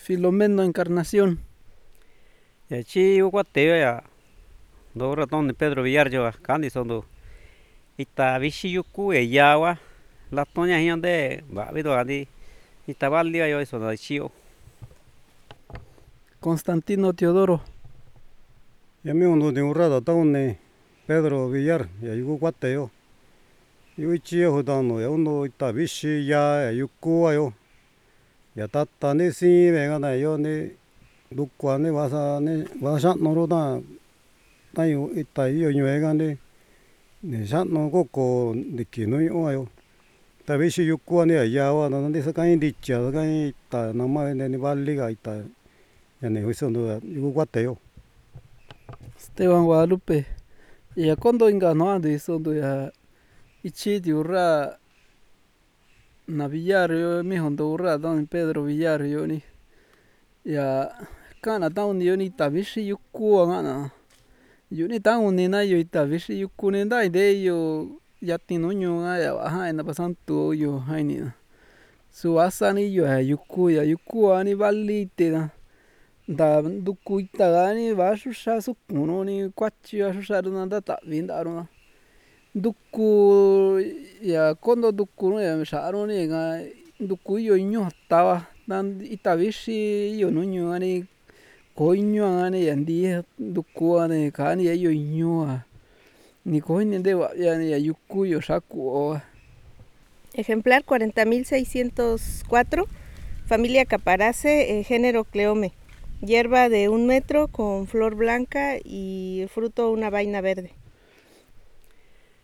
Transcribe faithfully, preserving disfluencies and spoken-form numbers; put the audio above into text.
Filomeno Encarnación. Ya chi uguateo ya do ratón de Pedro Villar yo kandi sondo ita bishi yuku e yawa la toña hiande va vido andi ita valía yo eso da chio. Constantino Teodoro. Ya mi uno de urrada taune Pedro Villar ya yuku guateo. Yu chio hodano ya uno ita bishi ya yuku ayo. Ya tata ni si venga na yo ni dukwa ni wasa ni wasa noro da tayo ita yo nyuega ni ni sano koko dikino yo ayo. Ta bishi yuku ni ya wa na ni sakai dicha sakai ita nama ni vali ga ita ya ni hoisondo yuku guateo. Esteban Guadalupe. Ya kondo inga no andi sondo ya ichi di urra na Villar yo mi hondo urra don Pedro Villar yo ni ya kana taun yo ni tabishi yuku ngana yo ni taun ni na yo tabishi yuku ni dai de yo ya tinuño nga ya baja na pasanto yo haini su asa ni yo ya yuku ya yuku ani vali te da da duku ita gani va xuxa su kuno ni kuachi va xuxa ru nda ta vinda ru duku ya kondo duku no ya xaru ni nga duku yo ño tava dan ita bishi yo nuño ani koiño ani ya ndi duku ani kani ya yo ñoa ni koini nde va ya ni ya yuku yo xaku. Ejemplar cuarenta mil seiscientos cuatro, familia Caparace, eh, género Cleome. Hierba de un metro con flor blanca y fruto una vaina verde.